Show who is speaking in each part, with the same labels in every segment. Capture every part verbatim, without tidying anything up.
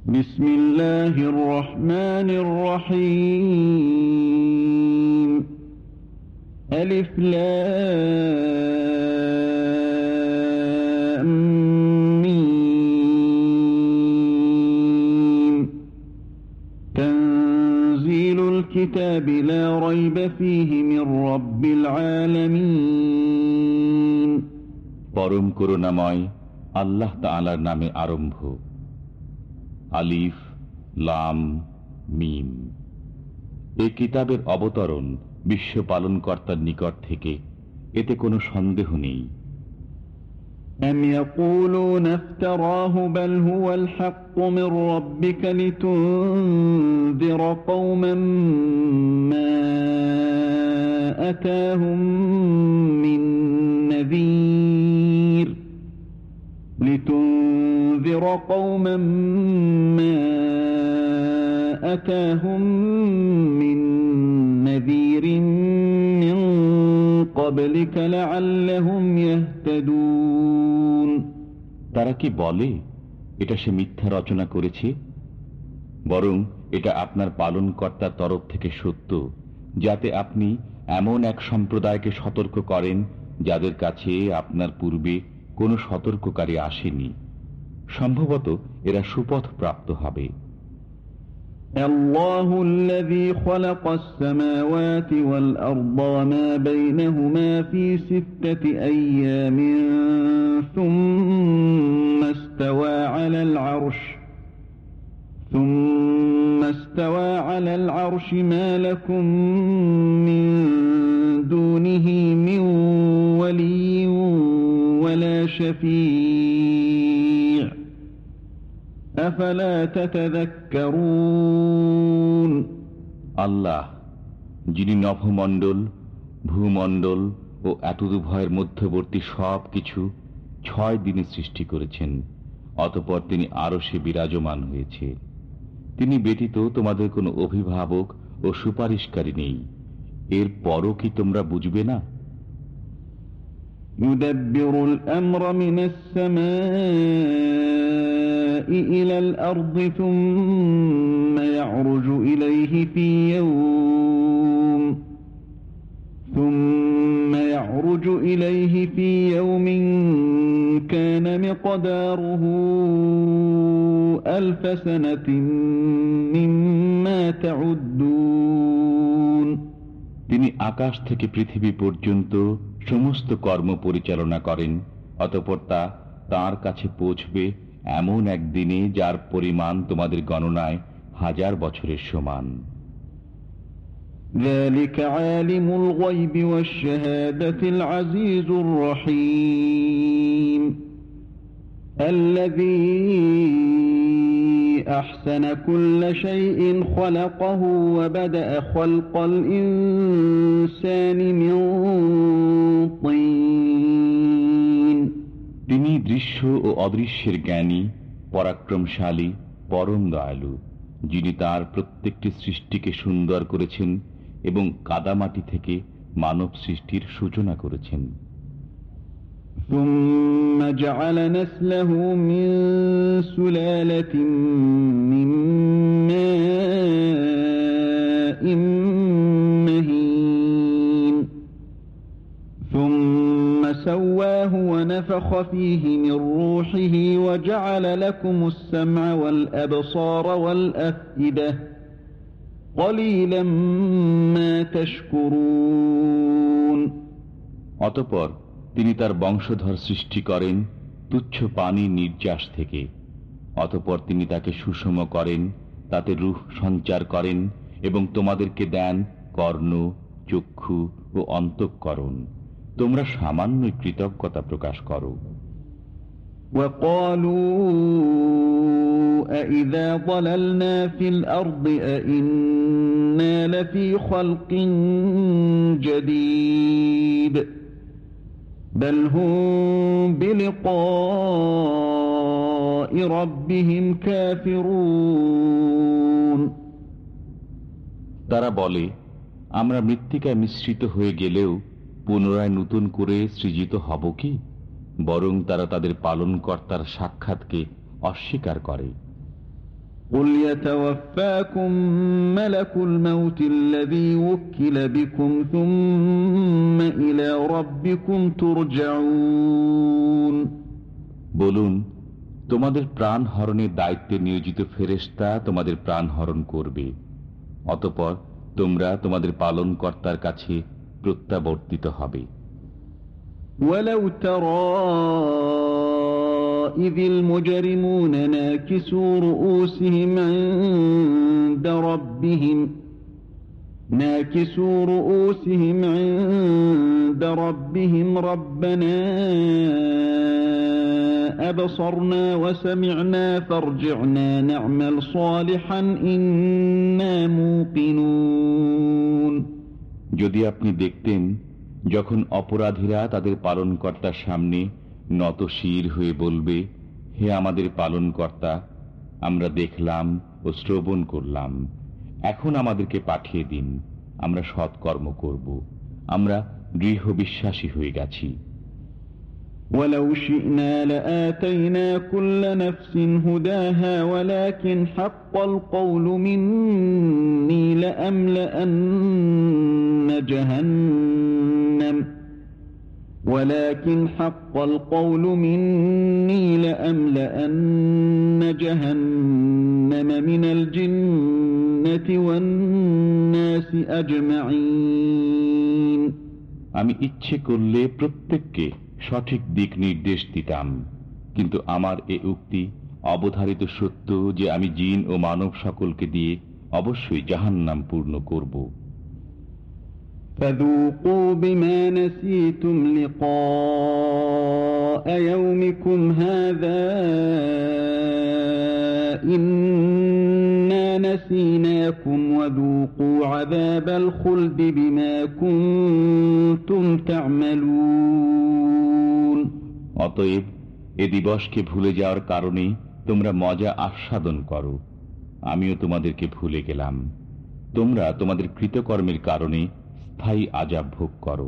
Speaker 1: বিসমিল্লাহির রহমানির রহিম। আলিফ লাম মিম। তানজিলুল কিতাবি লা রাইবা ফীহি মির রাব্বিল আলামিন।
Speaker 2: পরম করুণাময় আল্লাহ তাআলার নামে আরম্ভ। আলিফ লাম মিম। এই কিতাবের অবতরণ বিশ্ব পালনকর্তার নিকট থেকে, এতে কোনো সন্দেহ নেই।
Speaker 1: أم يقولون افتراه بل هو الحق من ربك لتنذر قوما ما أتاهم من نذير لتنذر قوما ما أتاهم من نذير من قبلك لعلهم يهتدون।
Speaker 2: তারা কি বলে এটা সে মিথ্যা রচনা করেছে? বরং এটা আপনার পালনকর্তার তরফ থেকে সত্য, যাতে আপনি এমন এক সম্প্রদায়কে সতর্ক করেন যাদের কাছে আপনার পূর্বে কোনো সতর্ককারী আসেনি। সম্ভবত এরা সুপথ প্রাপ্ত হবে।
Speaker 1: আল্লাহু আল্লাযী খালাকাস সামাওয়াতি ওয়াল আরদা ওয়া মা বাইনাহুমা ফি সিত্তাতি আইয়ামিন সুম্মা ইসতাওয়া আলাল আরশ সুম্মা ইসতাওয়া আলাল আরশি মা লাকুম মিন দুনিহি মিন ওয়ালিয়্যিন ওয়ালা শাফী'আ আফালা তাতাযাক্কারুন।
Speaker 2: আল্লাহ, যিনি নভমণ্ডল, ভূমণ্ডল ও এতদুভয়ের মধ্যবর্তী সব কিছু ছয় দিনে সৃষ্টি করেছেন, অতঃপর তিনি আরশে বিরাজমান হয়েছে। তিনি ব্যতীত তোমাদের কোনো অভিভাবক ও সুপারিশকারী নেই। এর পরও কি তোমরা বুঝবে না?
Speaker 1: ইউদাব্বিরুল আমরা মিনাস সামাই ইলাল আরদি সুম্মা ইয়ারজু ইলাইহি ফি ইয়াওম সুম্মা ইয়ারজু ইলাইহি ফি ইয়াওমিন কানা মিকদারুহু আলফ সানাতিন মিম্মা তাউদ্দুন।
Speaker 2: তিনি আকাশ থেকে পৃথিবী পর্যন্ত সমস্ত কর্ম পরিচালনা করেন, অতঃপর তা তাঁর কাছে পৌঁছবে এমন একদিনে যার পরিমাণ তোমাদের গণনায় হাজার বছরের সমান।
Speaker 1: ذلك عالم الغيب والشهادة العزيز الرحيم الذي أحسن كل شيء خلقه وبدأ خلق الإنسان من طين।
Speaker 2: তিনি দৃশ্য ও অদৃশ্যের জ্ঞানী, পরাক্রমশালী, পরম দয়ালু, যিনি তার প্রত্যেকটি সৃষ্টিকে সুন্দর করেছেন এবং কাদামাটি থেকে মানব সৃষ্টির সূচনা করেছেন।
Speaker 1: ثم جعل نسله من سلالة من ماء مهين ثم سواه ونفخ فيه من روحه وجعل لكم السمع والأبصار والأفئدة قليلا ما تشكرون।
Speaker 2: অতঃপর তিনি তার বংশধর সৃষ্টি করেন তুচ্ছ পানি নির্যাস থেকে। অতঃপর তিনি তাকে সুষম করেন, তাতে রূহ সঞ্চার করেন এবং তোমাদেরকে দেন কর্ণ, চক্ষু ও অন্তঃকরণ। তোমরা সামান্যই কৃতজ্ঞতা প্রকাশ করো।
Speaker 1: وقالوا أإذا ضللنا في الأرض أإنا لفي خلق جديد بل هم بلقاء ربهم كافرون।
Speaker 2: তারা বলে, আমরা মৃত্তিকায় মিশ্রিত হয়ে গেলেও পুনরায় নতুন করে সৃজিত হব কি? বরং তারা তাদের পালনকর্তার সাক্ষাৎকে অস্বীকার করে।
Speaker 1: قل يتوفاكم ملك الموت الذي وكل بكم ثم إلى ربكم ترجعون
Speaker 2: বলুন, তোমাদের প্রাণ হরণের দায়িত্বে নিয়োজিত ফেরেশতা তোমাদের প্রাণ হরণ করবে, অতঃপর তোমরা তোমাদের পালনকর্তার কাছে প্রত্যাবর্তিত হবে।
Speaker 1: ওয়ালাউ তারা إذ المجرمون ناكسوا رؤوسهم عند ربهم ناكسوا رؤوسهم عند ربهم ربنا أبصرنا وسمعنا فارجعنا نعمل صالحا إنا موقنون।
Speaker 2: যদি আপনি দেখতেন যখন অপরাধীরা তাদের পালনকর্তার সামনে নত শির হয়ে বলবে, হে আমাদের পালনকর্তা, আমরা দেখলাম ও শ্রবণ করলাম, এখন আমাদেরকে পাঠিয়ে দিন, আমরা সৎকর্ম করব, আমরা দৃঢ় বিশ্বাসী হয়ে গেছি।
Speaker 1: ولو شئنا لآتينا كل نفس هداها ولكن حق القول مني لأملأن جهنم ولكن حق القول مني لأملأن جهنم من الجنة والناس أجمعين।
Speaker 2: আমি ইচ্ছে করলে প্রত্যেককে সঠিক দিক নির্দেশ দিতাম, কিন্তু আমার এ উক্তি অবধারিত সত্য যে আমি জিন ও মানব সকলকে দিয়ে অবশ্যই জাহান্নাম পূর্ণ করব।
Speaker 1: فذوقوا بما نسيتم لقاء يومكم هذا إنا نسيناكم وذوقوا عذاب الخلد بما كنتم تعملون।
Speaker 2: অতএব এ দিবসকে ভুলে যাওয়ার কারণে তোমরা মজা আস্বাদন করো, আমিও তোমাদেরকে ভুলে গেলাম, তোমরা তোমাদের কৃতকর্মের কারণে স্থায়ী আযাব ভোগ করো।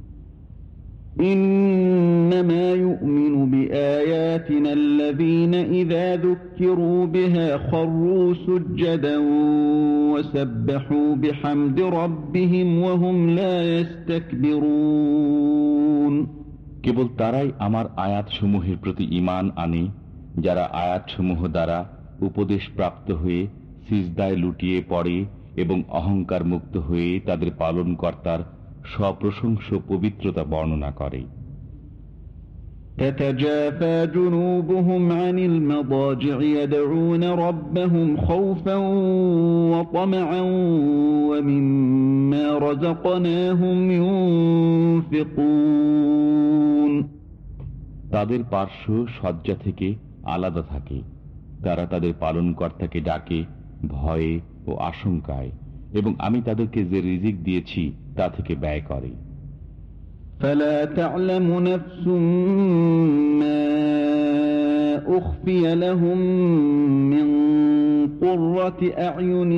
Speaker 1: إنما يؤمن بآياتنا الذين إذا ذكروا بها خروا سجدا وسبحوا بحمد ربهم وهم لا يستكبرون।
Speaker 2: কেবল তারাই আমার আয়াতসমূহের প্রতি ঈমান আনে, যারা আয়াতসমূহ দ্বারা উপদেশ প্রাপ্ত হয়ে সিজদায় লুটিয়ে পড়ে এবং অহংকার মুক্ত হয়ে তাদের পালনকর্তার সপ্রশংস পবিত্রতা বর্ণনা করে।
Speaker 1: تتجافى جنوبهم عن المضاجع يدعون ربهم خوفا وطمعا ومما رزقناهم ينفقون।
Speaker 2: তাদের পার্শ্ব শয্যা থেকে আলাদা থাকে, তারা তাদের পালনকর্তাকে ডাকে ভয়ে ও আশঙ্কায়, এবং আমি তাদেরকে যে রিজিক দিয়েছি তা থেকে ব্যয় করে।
Speaker 1: فلا تعلم نفس ما أخفي لهم من قرة أعين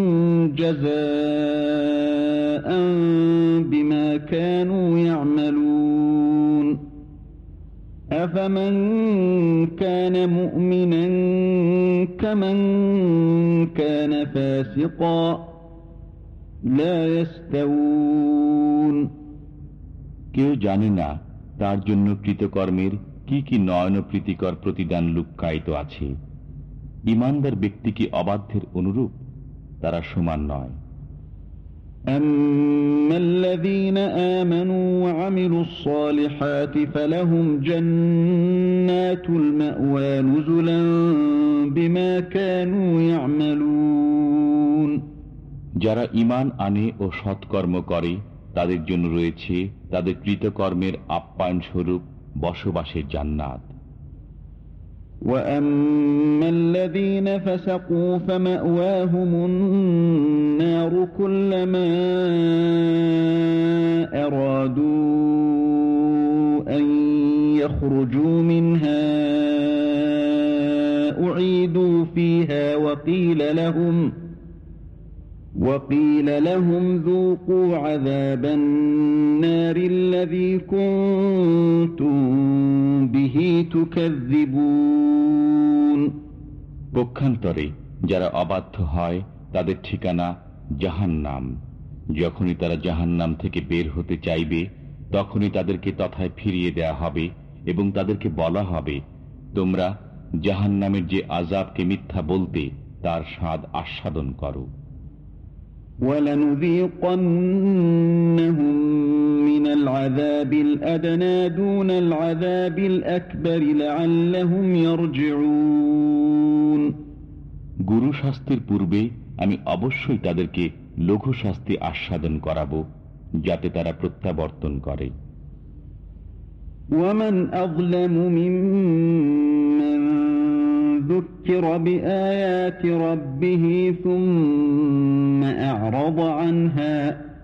Speaker 1: جزاء بما كانوا يعملون أفمن كان مؤمنا كمن كان فاسقا لا يستوون।
Speaker 2: কেউ জানে না তার জন্য কৃতকর্মের কি কি নয়ন প্রীতিকর প্রতিদান লুক্কায়িত আছে। ঈমানদার ব্যক্তি কি অবাধ্যের অনুরূপ? তারা সমান নয়।
Speaker 1: أما الذين آمنوا وعملوا الصالحات فلهم جنات المأوى نزلا بما كانوا يعملون।
Speaker 2: যারা ঈমান আনে ও সৎকর্ম করে তাদের জন্য রয়েছে তাদের কৃতকর্মের আপ্যায়ন স্বরূপ বসবাসের জান্নাত।
Speaker 1: وأما الذين فسقوا فمأواهم النار كلما أرادوا أن يخرجوا منها أعيدوا فيها وقيل لهم وقيل لهم ذوقوا عذاب النار الذي كنتم به تكذبون।
Speaker 2: পক্ষান্তরে যারা অবাধ্য হয় তাদের ঠিকানা জাহান্নাম। যখনই তারা জাহান্নাম থেকে বের হতে চাইবে তখনই তাদেরকে তথায় ফিরিয়ে দেয়া হবে এবং তাদেরকে বলা হবে, তোমরা জাহান্নামের যে আযাবকে মিথ্যা বলতে তার স্বাদ আস্বাদন করো।
Speaker 1: وَلَنُذِيقَنَّهُم مِّنَ الْعَذَابِ الْأَدْنَىٰ دُونَ الْعَذَابِ الْأَكْبَرِ لَعَلَّهُمْ يَرْجِعُونَ।
Speaker 2: গুরু শাস্তির পূর্বে আমি অবশ্যই তাদেরকে লঘু শাস্তি আস্বাদন করাবো, যাতে তারা প্রত্যাবর্তন করে।
Speaker 1: وَمَنْ أَظْلَمُ مِمَّنْ ذُكِّرَ بِآيَاتِ رَبِّهِ ثُمَّ أَعْرَضَ عَنْهَا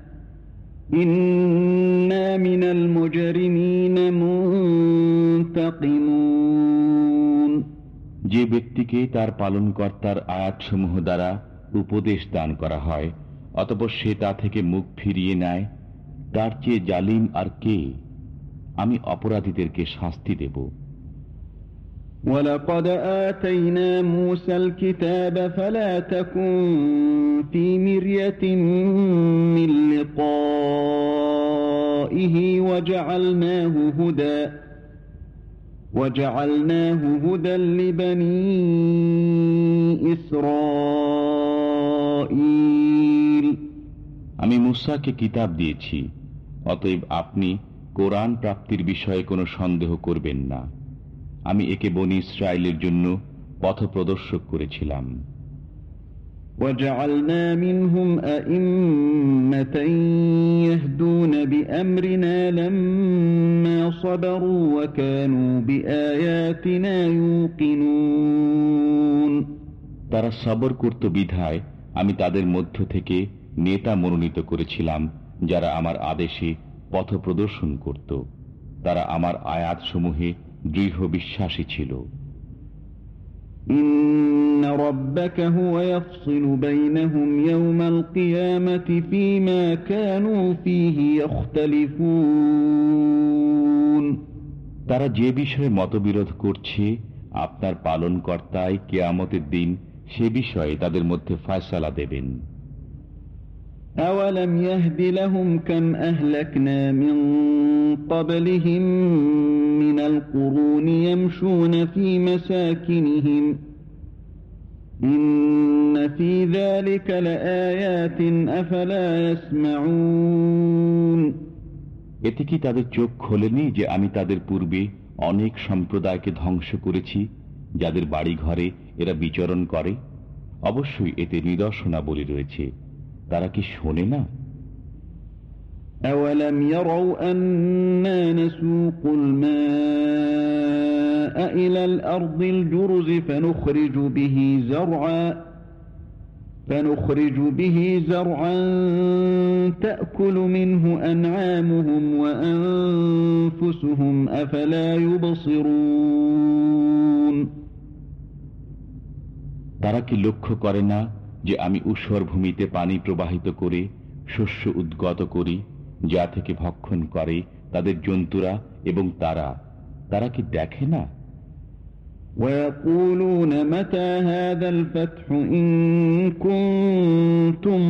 Speaker 1: إِنَّا مِنَ الْمُجْرِمِينَ مُنْتَقِمُونَ।
Speaker 2: যে ব্যক্তিকে তার পালনকর্তার আয়াতসমূহ দ্বারা উপদেশ দান করা হয় অতঃপর সে তা থেকে মুখ ফিরিয়ে নেয়, তার চেয়ে জালিম আর কে? আমি অপরাধীদেরকে শাস্তি দেব।
Speaker 1: وَلَقَدْ آتَيْنَا مُوسَى الْكِتَابَ فَلَا تَكُنْ فِي مِرْيَةٍ مِّن لِقَائِهِ وَجَعَلْنَاهُ هُدًى وَجَعَلْنَاهُ هُدًى لِبَنِي إِسْرَائِيلَ।
Speaker 2: আমি মুসাকে কিতাব দিয়েছি, অতএব আপনি কোরআন প্রাপ্তির বিষয়ে কোনো সন্দেহ করবেন না। আমি একে বনি ইসরায়েলের জন্য পথপ্রদর্শক করেছিলাম।
Speaker 1: وَجَعَلْنَا مِنْهُمْ أَئِمَّةً يَهْدُونَ بِأَمْرِنَا لَمَّا صَبَرُوا وَكَانُوا بِآيَاتِنَا يُوقِنُونَ।
Speaker 2: তারা সবর করত বিধায় আমি তাদের মধ্য থেকে নেতা মনোনীত করেছিলাম, যারা আমার আদেশে পথ প্রদর্শন করত। তারা আমার আয়াতসমূহে দৃঢ় বিশ্বাসী ছিল।
Speaker 1: إن ربك هو يفصل بينهم يوم القيامة فيما كانوا فيه يختلفون।
Speaker 2: তারা যে বিষয়ে মতবিরোধ করছে আপনার পালনকর্তাই কিয়ামতের দিন সে বিষয়ে তাদের মধ্যে ফয়সালা দেবেন।
Speaker 1: أولم يهد لهم كم أهلكنا من قبلهم من القرون يمشون في مساكنهم إن في ذلك لآيات أفلا يسمعون।
Speaker 2: এতে কি তাদের চোখ খোলেনি যে আমি তাদের পূর্বে অনেক সম্প্রদায়কে ধ্বংস করেছি, যাদের বাড়ি ঘরে এরা বিচরণ করে? অবশ্যই এতে নিদর্শনাবলী রয়েছে, তারা কি শোনে না?
Speaker 1: أولم يروا أنا نسوق الماء إلى الأرض الجرز فنخرج به زرعا فنخرج به زرعا تأكل منه أنعامهم وأنفسهم أفلا يبصرون।
Speaker 2: তারা কি লক্ষ্য করে না যে আমি ঊষর ভূমিতে পানি প্রবাহিত করে শস্য উদ্গত করি, যা থেকে ভক্ষণ করে তাদের জন্তুরা এবং তারা? তারা কি দেখে না?
Speaker 1: ويقولون متى هذا الفتح إن كنتم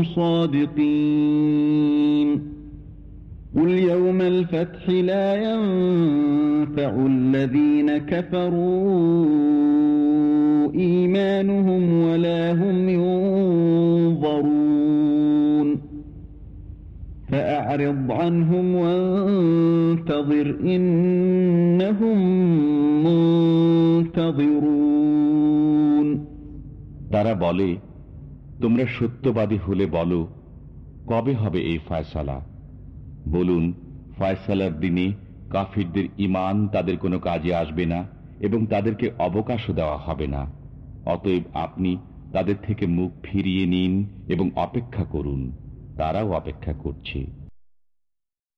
Speaker 1: صادقين قل يوم الفتح لا ينفع الذين كفروا إيمانهم ولا هم ينظرون فأعرض عنهم وانتظر إنهم منتظرون।
Speaker 2: তারা বলে, তোমরা সত্যবাদী হলে বলো, কবে হবে এই ফয়সালা? বলুন, ফয়সালার দিনে কাফিরদের ঈমান তাদের কোনো কাজে আসবে না এবং তাদেরকে অবকাশও দেওয়া হবে না। অতএব আপনি তাদের থেকে মুখ ফিরিয়ে নিন এবং অপেক্ষা করুন, তারাও অপেক্ষা করছে।